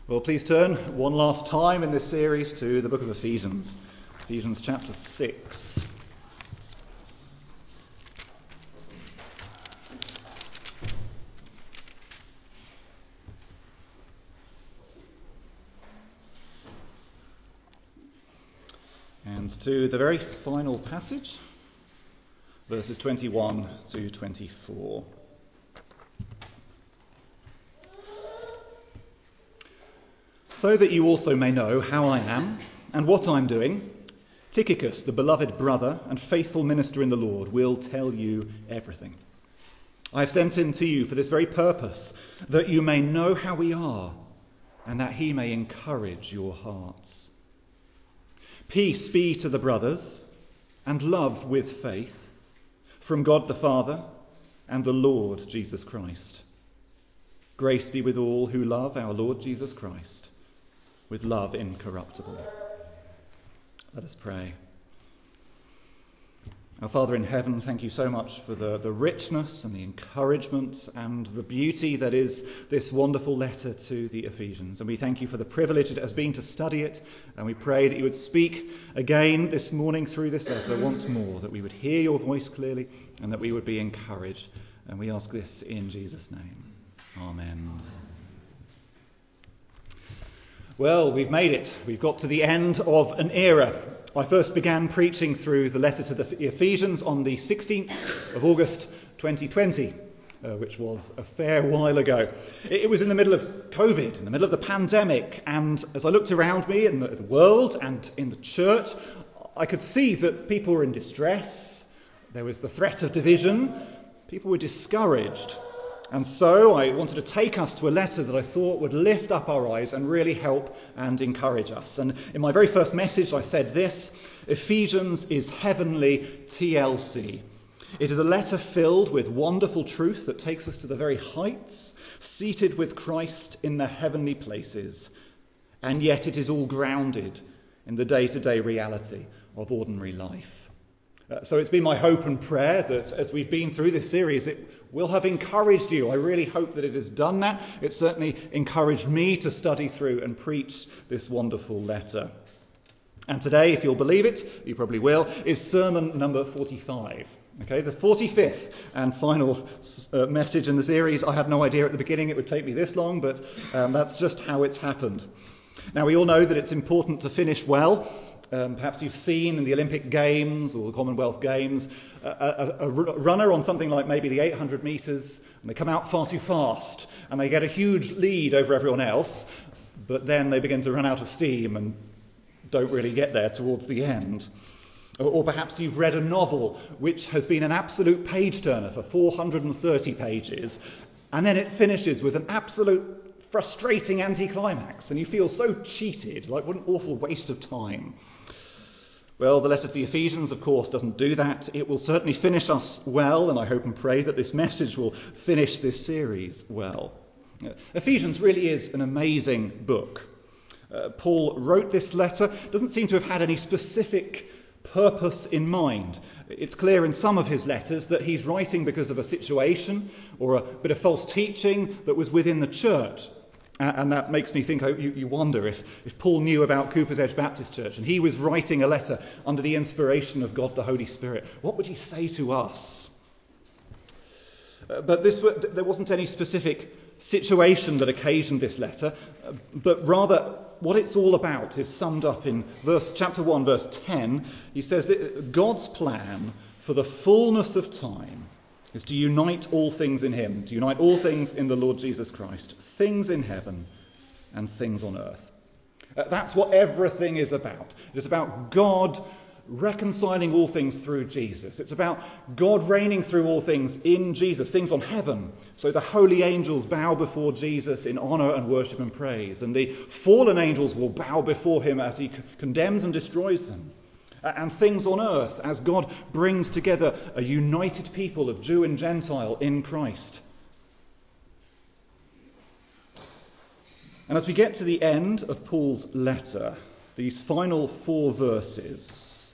Well, please turn one last time in this series to the book of Ephesians. Ephesians chapter 6. And to the very final passage, verses 21 to 24. So that you also may know how I am and what I'm doing, Tychicus, the beloved brother and faithful minister in the Lord, will tell you everything. I have sent him to you for this very purpose, that you may know how we are and that he may encourage your hearts. Peace be to the brothers and love with faith from God the Father and the Lord Jesus Christ. Grace be with all who love our Lord Jesus Christ with love incorruptible. Let us pray. Our Father in heaven, thank you so much for the richness and the encouragement and the beauty that is this wonderful letter to the Ephesians. And we thank you for the privilege it has been to study it. And we pray that you would speak again this morning through this letter once more, that we would hear your voice clearly and that we would be encouraged. And we ask this in Jesus' name. Amen. Well, we've made it. We've got to the end of an era. I first began preaching through the letter to the Ephesians on the 16th of August 2020, which was a fair while ago. It was in the middle of COVID, in the middle of the pandemic, and as I looked around me in the world and in the church, I could see that people were in distress. There was the threat of division. People were discouraged. And so I wanted to take us to a letter that I thought would lift up our eyes and really help and encourage us. And in my very first message, I said this: Ephesians is heavenly TLC. It is a letter filled with wonderful truth that takes us to the very heights, seated with Christ in the heavenly places. And yet it is all grounded in the day-to-day reality of ordinary life. So it's been my hope and prayer that as we've been through this series, it will have encouraged you. I really hope that it has done that. It certainly encouraged me to study through and preach this wonderful letter. And today, if you'll believe it, you probably will, is sermon number 45. Okay, the 45th and final message in the series. I had no idea at the beginning it would take me this long, but that's just how it's happened. Now, we all know that it's important to finish well. Perhaps you've seen in the Olympic Games or the Commonwealth Games a runner on something like maybe the 800 metres, and they come out far too fast and they get a huge lead over everyone else, but then they begin to run out of steam and don't really get there towards the end. Or perhaps you've read a novel which has been an absolute page-turner for 430 pages, and then it finishes with an absolute frustrating anticlimax, and you feel so cheated, like what an awful waste of time. Well, the letter to the Ephesians, of course, doesn't do that. It will certainly finish us well, and I hope and pray that this message will finish this series well. Ephesians really is an amazing book. Paul wrote this letter, doesn't seem to have had any specific purpose in mind. It's clear in some of his letters that he's writing because of a situation or a bit of false teaching that was within the church. And that makes me think, you wonder if Paul knew about Cooper's Edge Baptist Church and he was writing a letter under the inspiration of God the Holy Spirit, what would he say to us? But there wasn't any specific situation that occasioned this letter, but rather what it's all about is summed up in chapter 1, verse 10. He says that God's plan for the fullness of time is to unite all things in him, to unite all things in the Lord Jesus Christ, things in heaven and things on earth. That's what everything is about. It's about God reconciling all things through Jesus. It's about God reigning through all things in Jesus, things on heaven. So the holy angels bow before Jesus in honour and worship and praise, and the fallen angels will bow before him as he condemns and destroys them. And things on earth as God brings together a united people of Jew and Gentile in Christ. And as we get to the end of Paul's letter, these final 4 verses,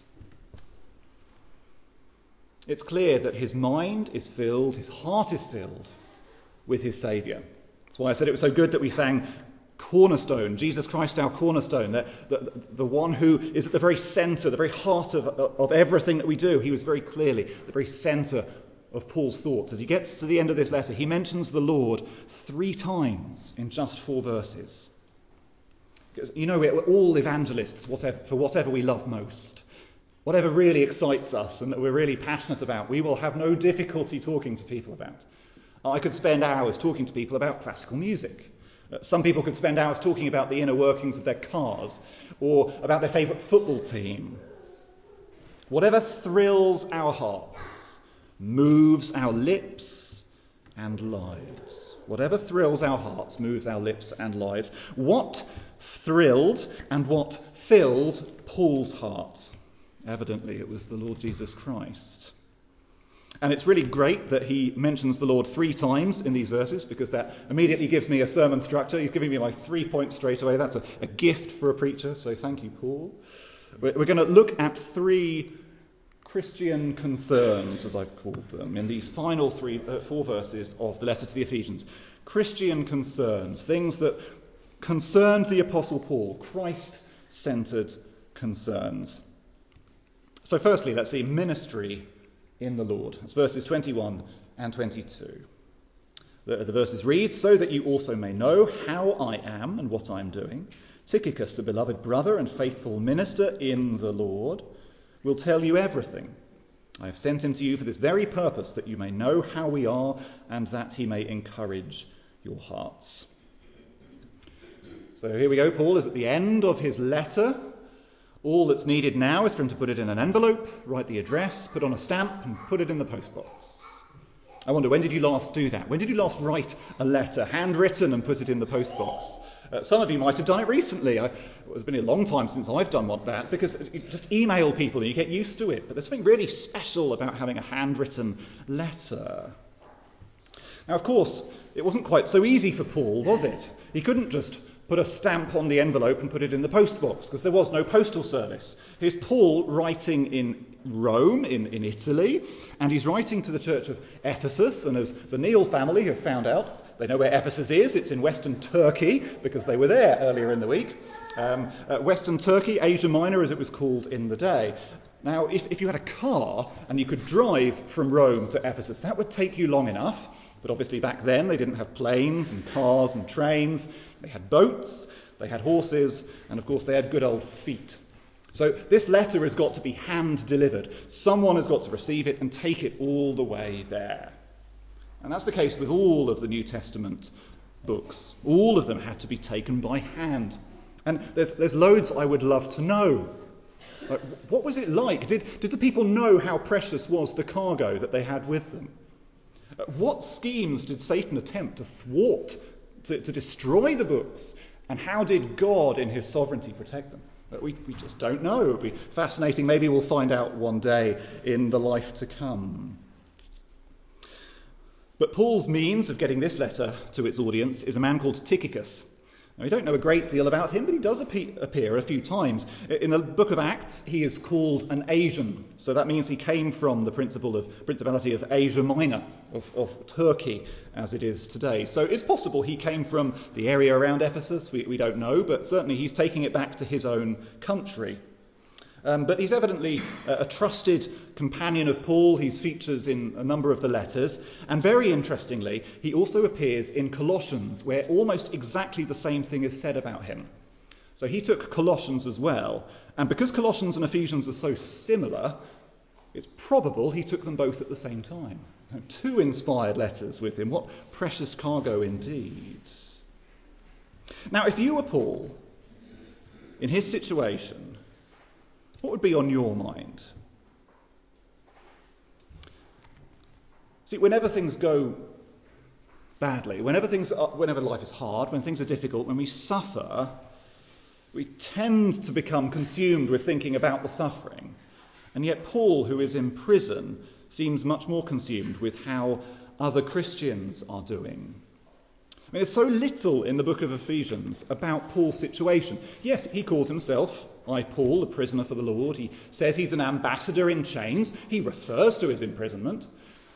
it's clear that his mind is filled, his heart is filled with his Saviour. That's why I said it was so good that we sang cornerstone, Jesus Christ our cornerstone, the one who is at the very centre, the very heart of everything that we do. He was very clearly the very centre of Paul's thoughts. As he gets to the end of this letter, he mentions the Lord 3 times in just 4 verses. Because, we're all evangelists for whatever we love most. Whatever really excites us and that we're really passionate about, we will have no difficulty talking to people about. I could spend hours talking to people about classical music. Some people could spend hours talking about the inner workings of their cars or about their favourite football team. Whatever thrills our hearts moves our lips and lives. Whatever thrills our hearts moves our lips and lives. What thrilled and what filled Paul's heart? Evidently, it was the Lord Jesus Christ. And it's really great that he mentions the Lord 3 times in these verses, because that immediately gives me a sermon structure. He's giving me my 3 points straight away. That's a gift for a preacher, so thank you, Paul. We're going to look at 3 Christian concerns, as I've called them, in these final 4 verses of the letter to the Ephesians. Christian concerns, things that concerned the Apostle Paul, Christ-centred concerns. So firstly, let's see ministry in the Lord. That's verses 21 and 22. The verses read, "So that you also may know how I am and what I am doing, Tychicus, a beloved brother and faithful minister in the Lord, will tell you everything. I have sent him to you for this very purpose, that you may know how we are and that he may encourage your hearts." So here we go. Paul is at the end of his letter. All that's needed now is for him to put it in an envelope, write the address, put on a stamp and put it in the postbox. I wonder, when did you last do that? When did you last write a letter, handwritten, and put it in the postbox? Some of you might have done it recently. It's been a long time since I've done that, because you just email people and you get used to it. But there's something really special about having a handwritten letter. Now, of course, it wasn't quite so easy for Paul, was it? He couldn't just put a stamp on the envelope and put it in the postbox, because there was no postal service. Here's Paul writing in Rome, in Italy, and he's writing to the church of Ephesus, and as the Neil family have found out, they know where Ephesus is. It's in Western Turkey, because they were there earlier in the week. Western Turkey, Asia Minor, as it was called in the day. Now, if you had a car and you could drive from Rome to Ephesus, that would take you long enough. But obviously back then they didn't have planes and cars and trains. They had boats, they had horses, and of course they had good old feet. So this letter has got to be hand-delivered. Someone has got to receive it and take it all the way there. And that's the case with all of the New Testament books. All of them had to be taken by hand. And there's loads I would love to know. Like, what was it like? Did the people know how precious was the cargo that they had with them? What schemes did Satan attempt to thwart, to destroy the books? And how did God in his sovereignty protect them? We just don't know. It would be fascinating. Maybe we'll find out one day in the life to come. But Paul's means of getting this letter to its audience is a man called Tychicus. Now, we don't know a great deal about him, but he does appear a few times. In the book of Acts, he is called an Asian. So that means he came from the Principality of Asia Minor, of Turkey, as it is today. So it's possible he came from the area around Ephesus. We don't know, but certainly he's taking it back to his own country. But he's evidently a trusted companion of Paul. He features in a number of the letters. And very interestingly, he also appears in Colossians, where almost exactly the same thing is said about him. So he took Colossians as well. And because Colossians and Ephesians are so similar, it's probable he took them both at the same time. 2 inspired letters with him. What precious cargo indeed. Now, if you were Paul, in his situation, what would be on your mind? See, whenever things go badly, whenever life is hard, when things are difficult, when we suffer, we tend to become consumed with thinking about the suffering. And yet Paul, who is in prison, seems much more consumed with how other Christians are doing. I mean, there's so little in the book of Ephesians about Paul's situation. Yes, he calls himself, I, Paul, a prisoner for the Lord. He says he's an ambassador in chains. He refers to his imprisonment.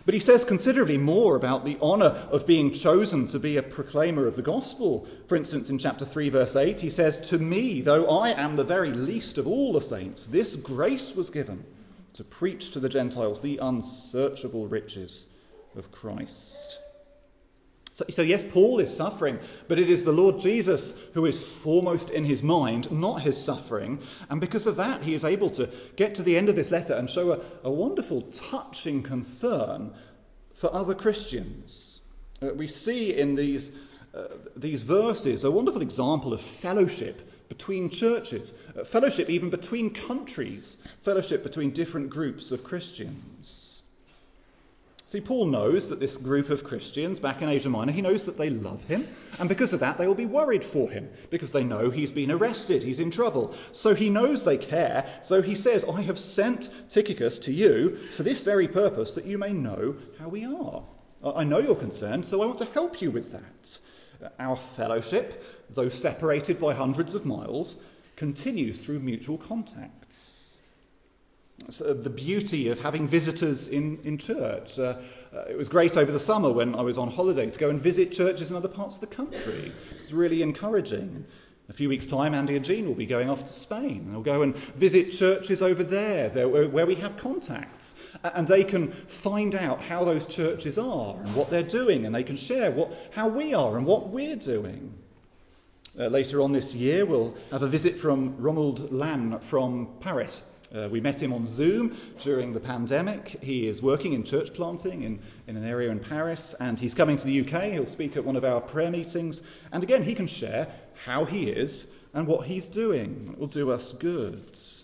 But he says considerably more about the honour of being chosen to be a proclaimer of the gospel. For instance, in chapter 3, verse 8, he says, "To me, though I am the very least of all the saints, this grace was given to preach to the Gentiles the unsearchable riches of Christ." So yes, Paul is suffering, but it is the Lord Jesus who is foremost in his mind, not his suffering. And because of that, he is able to get to the end of this letter and show a wonderful, touching concern for other Christians. We see in these verses a wonderful example of fellowship between churches, fellowship even between countries, fellowship between different groups of Christians. See, Paul knows that this group of Christians back in Asia Minor, he knows that they love him, and because of that they will be worried for him, because they know he's been arrested, he's in trouble. So he knows they care, so he says, "I have sent Tychicus to you for this very purpose, that you may know how we are. I know you're concerned, so I want to help you with that." Our fellowship, though separated by hundreds of miles, continues through mutual contacts. The beauty of having visitors in church. It was great over the summer when I was on holiday to go and visit churches in other parts of the country. It was really encouraging. A few weeks' time, Andy and Jean will be going off to Spain. They'll go and visit churches over there where we have contacts. And they can find out how those churches are and what they're doing. And they can share how we are and what we're doing. Later on this year, we'll have a visit from Romuald Lann from Paris. We met him on Zoom during the pandemic. He is working in church planting in an area in Paris, and he's coming to the UK. He'll speak at one of our prayer meetings. And again, he can share how he is and what he's doing. It will do us good.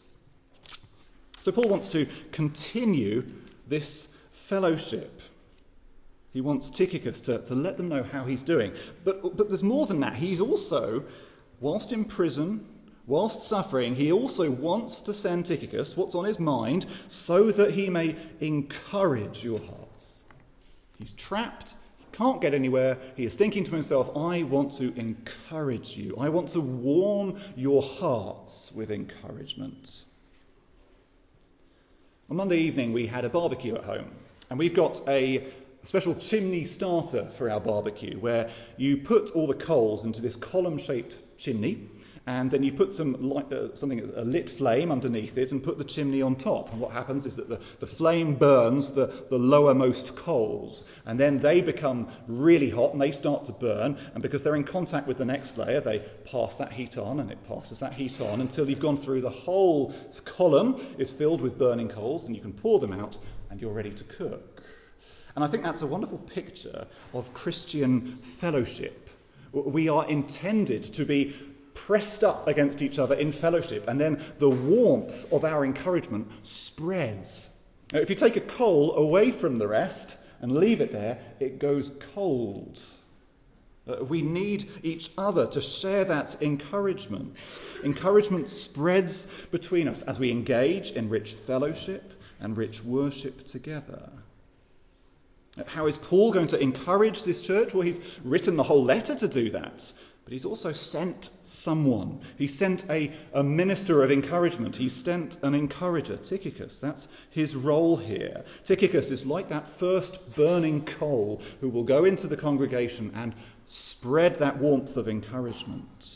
So Paul wants to continue this fellowship. He wants Tychicus to let them know how he's doing. But there's more than that. He's also, whilst in prison, whilst suffering, he also wants to send Tychicus what's on his mind so that he may encourage your hearts. He's trapped, he can't get anywhere. He is thinking to himself, "I want to encourage you. I want to warm your hearts with encouragement." On Monday evening, we had a barbecue at home, and we've got a special chimney starter for our barbecue, where you put all the coals into this column-shaped chimney, and then you put a lit flame underneath it and put the chimney on top. And what happens is that the flame burns the lowermost coals, and then they become really hot and they start to burn. And because they're in contact with the next layer, they pass that heat on, and it passes that heat on until you've gone through the whole column is filled with burning coals, and you can pour them out and you're ready to cook. And I think that's a wonderful picture of Christian fellowship. We are intended to be pressed up against each other in fellowship, and then the warmth of our encouragement spreads. Now, if you take a coal away from the rest and leave it there, it goes cold. We need each other to share that encouragement. Encouragement spreads between us as we engage in rich fellowship and rich worship together. How is Paul going to encourage this church? Well, he's written the whole letter to do that. But he's also sent someone. He sent a minister of encouragement. He sent an encourager, Tychicus. That's his role here. Tychicus is like that first burning coal who will go into the congregation and spread that warmth of encouragement.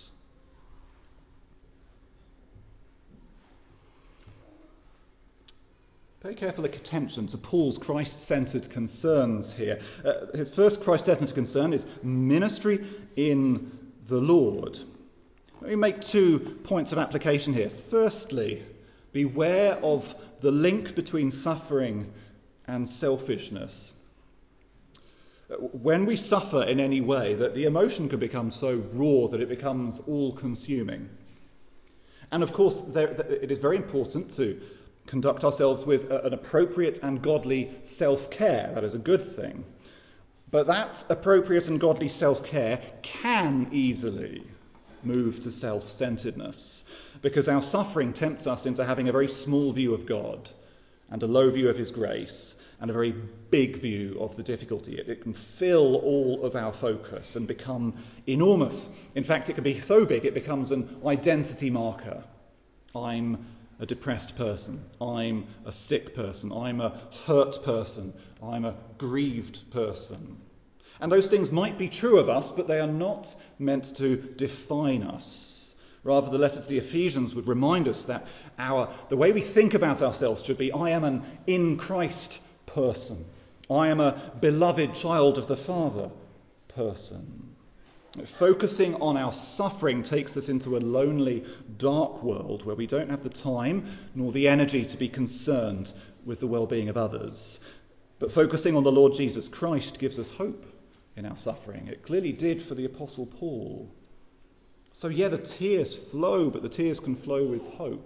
Pay careful attention to Paul's Christ-centred concerns here. His first Christ-centred concern is ministry in the Lord. Let me make 2 points of application here. Firstly, beware of the link between suffering and selfishness. When we suffer in any way, that the emotion can become so raw that it becomes all-consuming. And of course, it is very important to conduct ourselves with an appropriate and godly self-care. That is a good thing. But that appropriate and godly self-care can easily move to self-centeredness, because our suffering tempts us into having a very small view of God and a low view of his grace and a very big view of the difficulty. It can fill all of our focus and become enormous. In fact, it can be so big it becomes an identity marker. I'm a depressed person. I'm a sick person. I'm a hurt person. I'm a grieved person. And those things might be true of us, but they are not meant to define us. Rather, the letter to the Ephesians would remind us that the way we think about ourselves should be, I am an in Christ person. I am a beloved child of the Father person. Focusing on our suffering takes us into a lonely, dark world where we don't have the time nor the energy to be concerned with the well-being of others. But focusing on the Lord Jesus Christ gives us hope in our suffering. It clearly did for the Apostle Paul. So yeah, the tears flow, but the tears can flow with hope.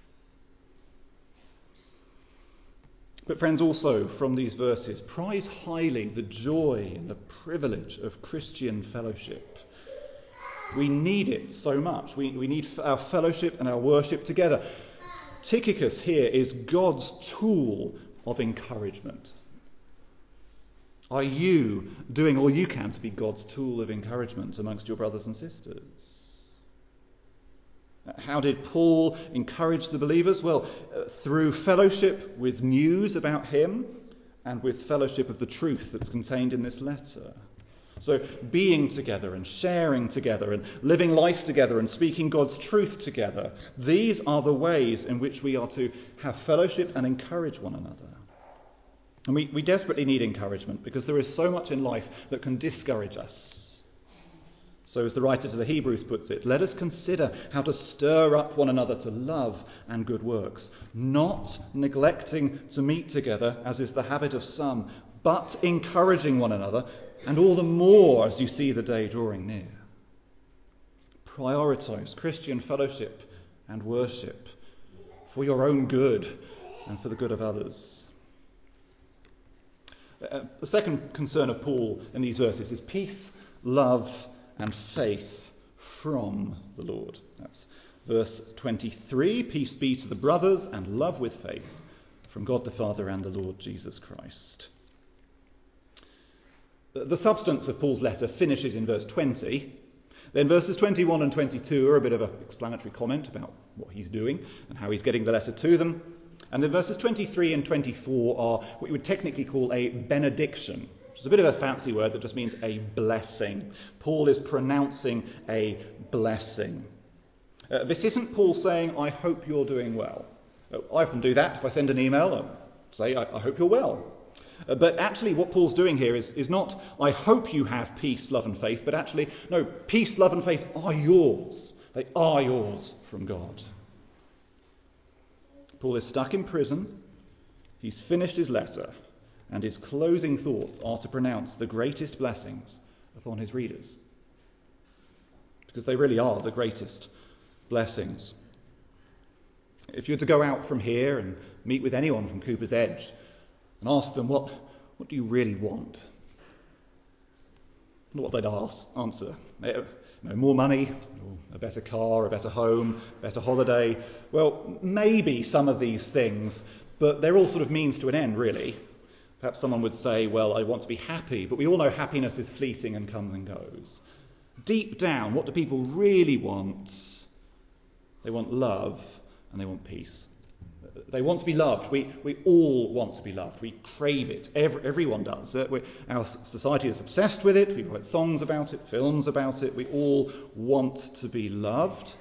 But friends, also from these verses, prize highly the joy and the privilege of Christian fellowship. We need it so much. We need our fellowship and our worship together. Tychicus here is God's tool of encouragement. Are you doing all you can to be God's tool of encouragement amongst your brothers and sisters? How did Paul encourage the believers? Well, through fellowship with news about him and with fellowship of the truth that's contained in this letter. So being together and sharing together and living life together and speaking God's truth together, these are the ways in which we are to have fellowship and encourage one another. And we desperately need encouragement because there is so much in life that can discourage us. So as the writer to the Hebrews puts it, let us consider how to stir up one another to love and good works, not neglecting to meet together, as is the habit of some, but encouraging one another, and all the more as you see the day drawing near. Prioritise Christian fellowship and worship for your own good and for the good of others. The second concern of Paul in these verses is peace, love, and faith from the Lord. That's verse 23. Peace be to the brothers and love with faith from God the Father and the Lord Jesus Christ. The substance of Paul's letter finishes in verse 20. Then verses 21 and 22 are a bit of an explanatory comment about what he's doing and how he's getting the letter to them. And then verses 23 and 24 are what you would technically call a benediction. It's a bit of a fancy word that just means a blessing. Paul is pronouncing a blessing. This isn't Paul saying, I hope you're doing well. I often do that if I send an email and say, I hope you're well. But actually what Paul's doing here is not, I hope you have peace, love and faith, but actually, no, peace, love and faith are yours. They are yours from God. Paul is stuck in prison. He's finished his letter. And his closing thoughts are to pronounce the greatest blessings upon his readers. Because they really are the greatest blessings. If you were to go out from here and meet with anyone from Cooper's Edge and ask them, what do you really want? What they'd answer. More money, or a better car, a better home, better holiday. Well, maybe some of these things, but they're all sort of means to an end, really. Perhaps someone would say, well, I want to be happy, but we all know happiness is fleeting and comes and goes. Deep down, what do people really want? They want love and they want peace. They want to be loved. We all want to be loved. We crave it. Everyone does. Our society is obsessed with it. We write songs about it, films about it. We all want to be loved.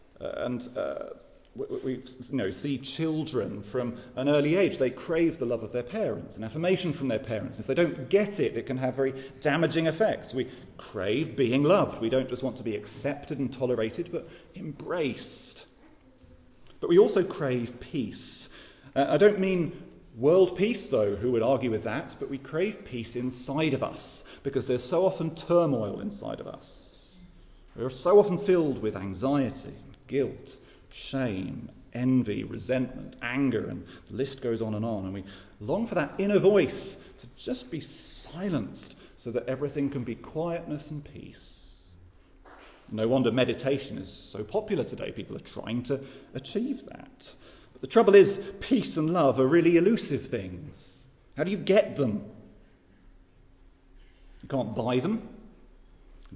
We see children from an early age. They crave the love of their parents and affirmation from their parents. If they don't get it, it can have very damaging effects. We crave being loved. We don't just want to be accepted and tolerated, but embraced. But we also crave peace. I don't mean world peace, though, who would argue with that, but we crave peace inside of us because there's so often turmoil inside of us. We're so often filled with anxiety, guilt, shame, envy, resentment, anger, and the list goes on. And we long for that inner voice to just be silenced so that everything can be quietness and peace. No wonder meditation is so popular today. People are trying to achieve that. But the trouble is, peace and love are really elusive things. How do you get them? You can't buy them. No,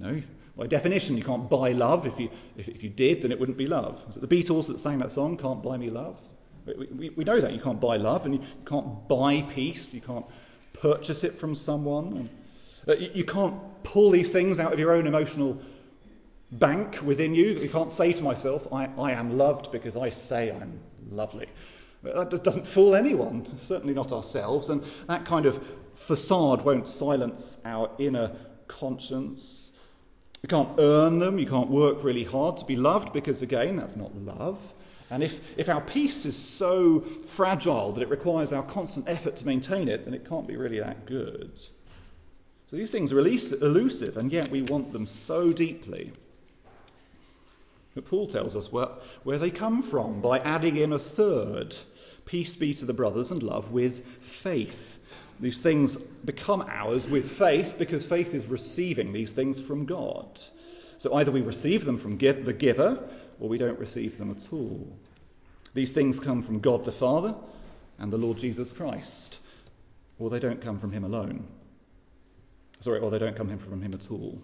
By definition, you can't buy love. If you did, then it wouldn't be love. Was it the Beatles that sang that song, Can't Buy Me Love? We know that you can't buy love, and you can't buy peace. You can't purchase it from someone. You can't pull these things out of your own emotional bank within you. You can't say to myself, I am loved because I say I'm lovely. That doesn't fool anyone, certainly not ourselves, and that kind of facade won't silence our inner conscience. You can't earn them, you can't work really hard to be loved, because again, that's not love. And if our peace is so fragile that it requires our constant effort to maintain it, then it can't be really that good. So these things are elusive, and yet we want them so deeply. But Paul tells us where they come from by adding in a third. Peace be to the brothers and love with faith. These things become ours with faith because faith is receiving these things from God. So either we receive them from the giver or we don't receive them at all. These things come from God the Father and the Lord Jesus Christ, or they don't come from him alone. Or they don't come from him at all.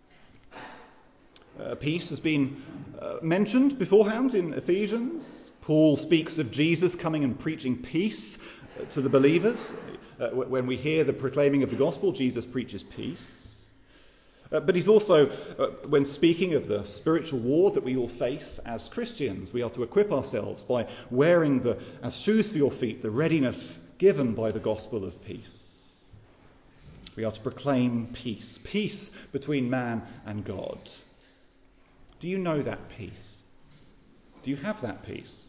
Peace has been mentioned beforehand in Ephesians. Paul speaks of Jesus coming and preaching peace to the believers. When we hear the proclaiming of the gospel, Jesus preaches peace. But he's also, when speaking of the spiritual war that we all face as Christians, we are to equip ourselves by wearing as shoes for your feet, the readiness given by the gospel of peace. We are to proclaim peace between man and God. Do you know that peace? Do you have that peace?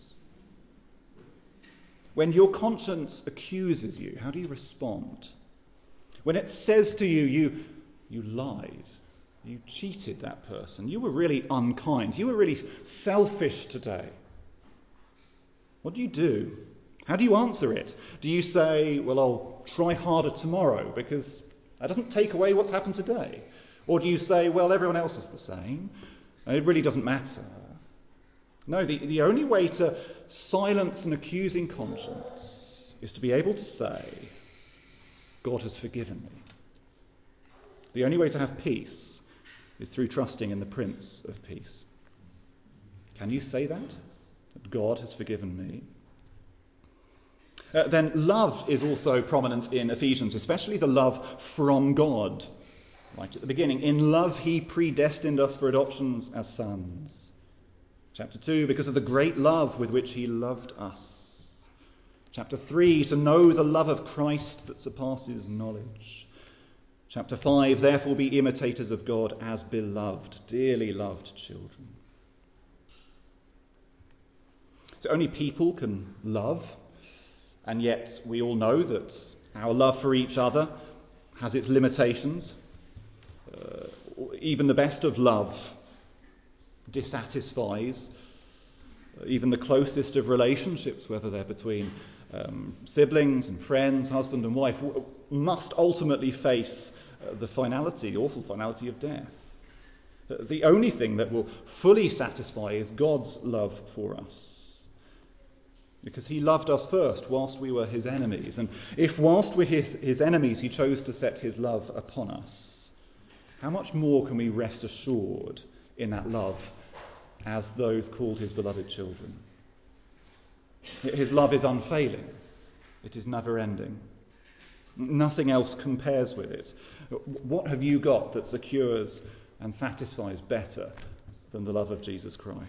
When your conscience accuses you, how do you respond? When it says to you, you lied, you cheated that person, you were really unkind, you were really selfish today. What do? How do you answer it? Do you say, well, I'll try harder tomorrow because that doesn't take away what's happened today? Or do you say, well, everyone else is the same, and it really doesn't matter? No, the only way to silence an accusing conscience is to be able to say, God has forgiven me. The only way to have peace is through trusting in the Prince of Peace. Can you say that? That God has forgiven me? Then love is also prominent in Ephesians, especially the love from God. Right at the beginning, in love he predestined us for adoptions as sons. Chapter 2, because of the great love with which he loved us. Chapter 3, to know the love of Christ that surpasses knowledge. Chapter 5, therefore be imitators of God as beloved, dearly loved children. So only people can love, and yet we all know that our love for each other has its limitations. Even the best of love dissatisfies. Even the closest of relationships, whether they're between siblings and friends, husband and wife, must ultimately face the awful finality of death. The only thing that will fully satisfy is God's love for us. Because he loved us first whilst we were his enemies. And if whilst we're his enemies he chose to set his love upon us, how much more can we rest assured in that love as those called his beloved children? His love is unfailing. It is never ending. Nothing else compares with it. What have you got that secures and satisfies better than the love of Jesus Christ?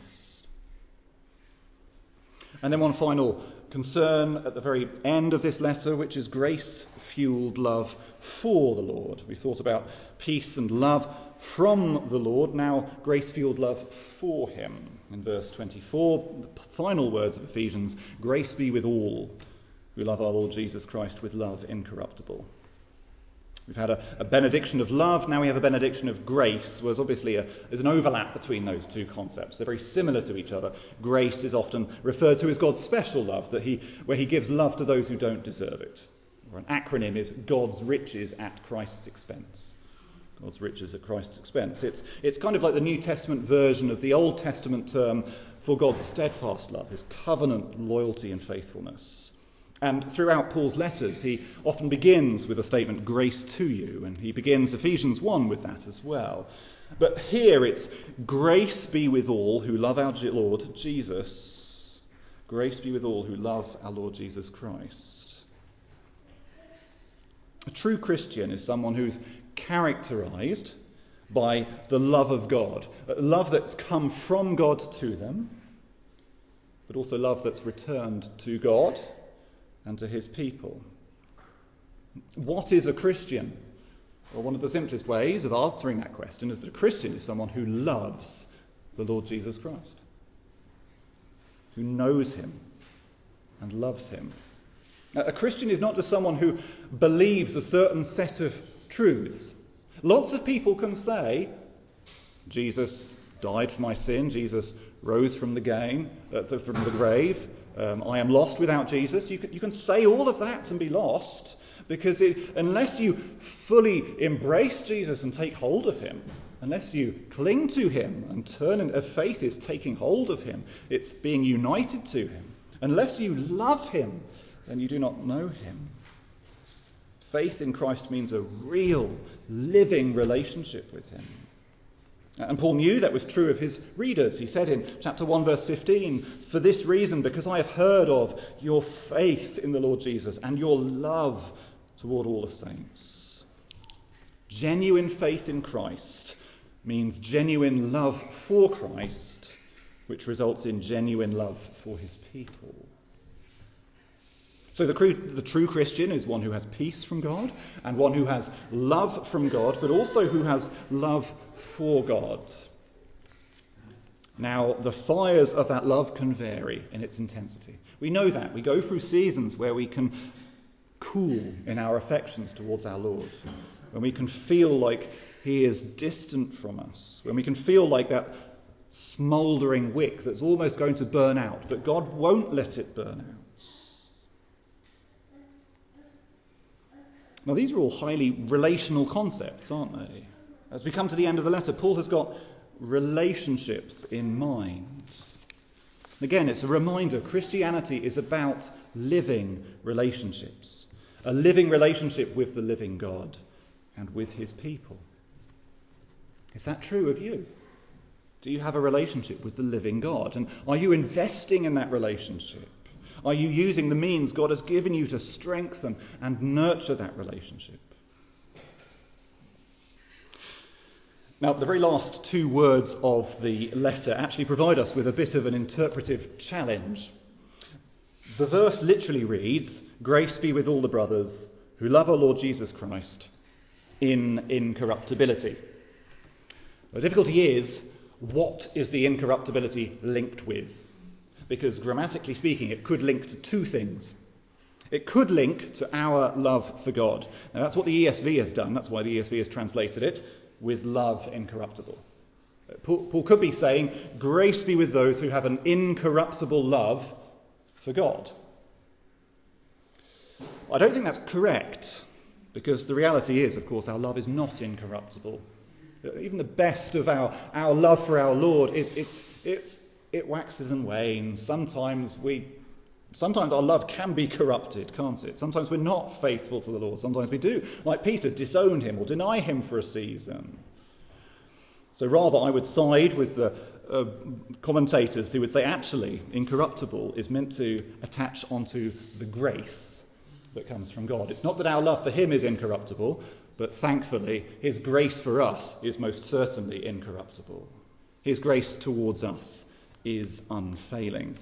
And then one final concern at the very end of this letter, which is grace-fueled love for the Lord. We thought about peace and love from the Lord, now grace-fueled love for him. In verse 24, the final words of Ephesians, grace be with all who love our Lord Jesus Christ with love incorruptible. We've had a benediction of love, now we have a benediction of grace. There's obviously there's an overlap between those two concepts. They're very similar to each other. Grace is often referred to as God's special love, where he gives love to those who don't deserve it. Or an acronym is God's riches at Christ's expense. God's riches at Christ's expense. It's kind of like the New Testament version of the Old Testament term for God's steadfast love, his covenant loyalty and faithfulness. And throughout Paul's letters, he often begins with a statement, grace to you, and he begins Ephesians 1 with that as well. But here it's grace be with all who love our Lord Jesus. Grace be with all who love our Lord Jesus Christ. A true Christian is someone who's characterized by the love of God. Love that's come from God to them, but also love that's returned to God and to his people. What is a Christian? Well, one of the simplest ways of answering that question is that a Christian is someone who loves the Lord Jesus Christ, who knows him and loves him. A Christian is not just someone who believes a certain set of truths. Lots of people can say, Jesus died for my sin, Jesus rose from the grave, I am lost without Jesus. You can say all of that and be lost, because unless you fully embrace Jesus and take hold of him, unless you cling to him and faith is taking hold of him, it's being united to him. Unless you love him, then you do not know him. Faith in Christ means a real, living relationship with him. And Paul knew that was true of his readers. He said in chapter 1, verse 15, "For this reason, because I have heard of your faith in the Lord Jesus and your love toward all the saints." Genuine faith in Christ means genuine love for Christ, which results in genuine love for his people. So the true Christian is one who has peace from God and one who has love from God, but also who has love for God. Now, the fires of that love can vary in its intensity. We know that. We go through seasons where we can cool in our affections towards our Lord, when we can feel like he is distant from us, when we can feel like that smouldering wick that's almost going to burn out, but God won't let it burn out. Now, these are all highly relational concepts, aren't they? As we come to the end of the letter, Paul has got relationships in mind. Again, it's a reminder, Christianity is about living relationships. A living relationship with the living God and with his people. Is that true of you? Do you have a relationship with the living God? And are you investing in that relationship? Are you using the means God has given you to strengthen and nurture that relationship? Now, the very last two words of the letter actually provide us with a bit of an interpretive challenge. The verse literally reads, "Grace be with all the brothers who love our Lord Jesus Christ in incorruptibility." The difficulty is, what is the incorruptibility linked with? Because grammatically speaking, it could link to two things. It could link to our love for God. Now, that's what the ESV has done. That's why the ESV has translated it with love incorruptible. Paul could be saying, grace be with those who have an incorruptible love for God. I don't think that's correct, because the reality is, of course, our love is not incorruptible. Even the best of our love for our Lord it waxes and wanes. Sometimes our love can be corrupted, can't it? Sometimes we're not faithful to the Lord. Sometimes we do, like Peter, disown him or deny him for a season. So rather, I would side with the commentators who would say, actually, incorruptible is meant to attach onto the grace that comes from God. It's not that our love for him is incorruptible, but thankfully, his grace for us is most certainly incorruptible. His grace towards us is unfailing.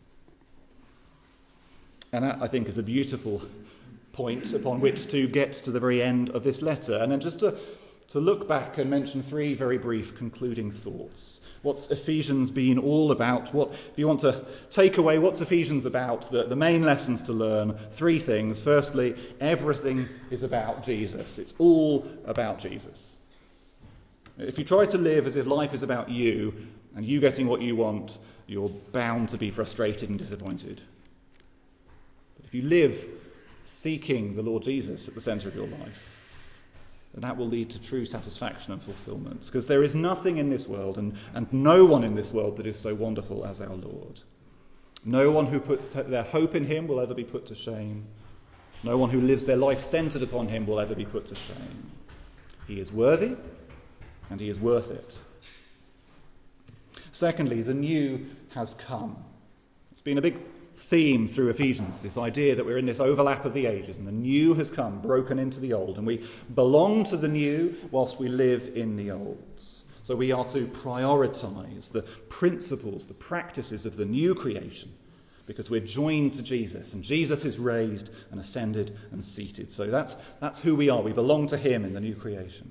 And that, I think, is a beautiful point upon which to get to the very end of this letter. And then just to look back and mention three very brief concluding thoughts. What's Ephesians been all about? If you want to take away what's Ephesians about, the main lessons to learn, three things. Firstly, everything is about Jesus. It's all about Jesus. If you try to live as if life is about you and you getting what you want, you're bound to be frustrated and disappointed. But if you live seeking the Lord Jesus at the centre of your life, then that will lead to true satisfaction and fulfilment. Because there is nothing in this world and no one in this world that is so wonderful as our Lord. No one who puts their hope in him will ever be put to shame. No one who lives their life centred upon him will ever be put to shame. He is worthy, and he is worth it. Secondly, the new has come. It's been a big theme through Ephesians, this idea that we're in this overlap of the ages, and the new has come, broken into the old, and we belong to the new whilst we live in the old. So we are to prioritise the principles, the practices of the new creation, because we're joined to Jesus, and Jesus is raised and ascended and seated. So that's who we are. We belong to him in the new creation.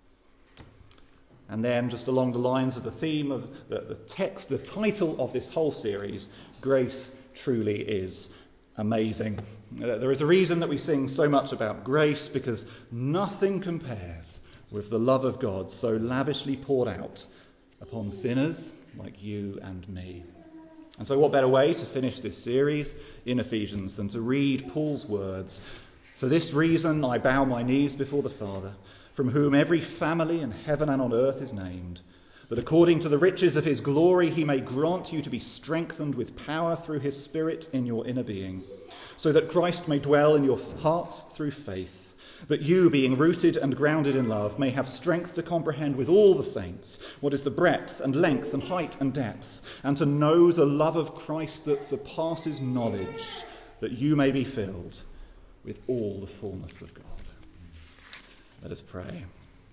And then, just along the lines of the theme of the text, the title of this whole series, Grace Truly Is Amazing. There is a reason that we sing so much about grace, because nothing compares with the love of God so lavishly poured out upon sinners like you and me. And so what better way to finish this series in Ephesians than to read Paul's words, "For this reason I bow my knees before the Father, from whom every family in heaven and on earth is named, that according to the riches of his glory he may grant you to be strengthened with power through his Spirit in your inner being, so that Christ may dwell in your hearts through faith, that you, being rooted and grounded in love, may have strength to comprehend with all the saints what is the breadth and length and height and depth, and to know the love of Christ that surpasses knowledge, that you may be filled with all the fullness of God." Let us pray.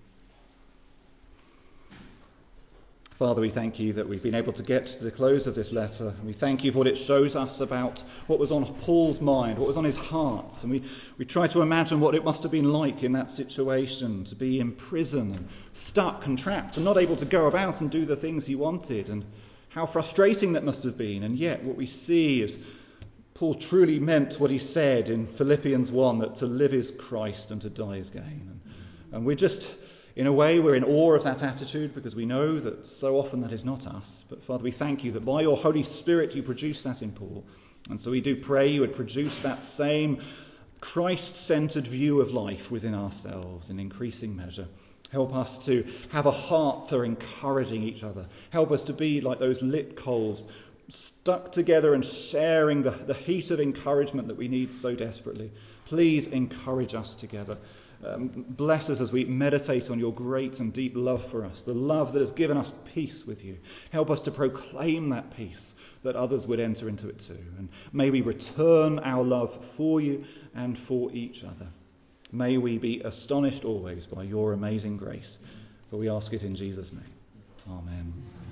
Father, we thank you that we've been able to get to the close of this letter. We thank you for what it shows us about what was on Paul's mind, what was on his heart. And we try to imagine what it must have been like in that situation, to be in prison and stuck and trapped and not able to go about and do the things he wanted, and how frustrating that must have been. And yet what we see is Paul truly meant what he said in Philippians 1, that to live is Christ and to die is gain. And we're just, in a way, we're in awe of that attitude, because we know that so often that is not us. But Father, we thank you that by your Holy Spirit you produce that in Paul. And so we do pray you would produce that same Christ-centred view of life within ourselves in increasing measure. Help us to have a heart for encouraging each other. Help us to be like those lit coals, stuck together and sharing the heat of encouragement that we need so desperately. Please encourage us together. Bless us as we meditate on your great and deep love for us, the love that has given us peace with you. Help us to proclaim that peace, that others would enter into it too. And may we return our love for you and for each other. May we be astonished always by your amazing grace. For we ask it in Jesus' name. Amen.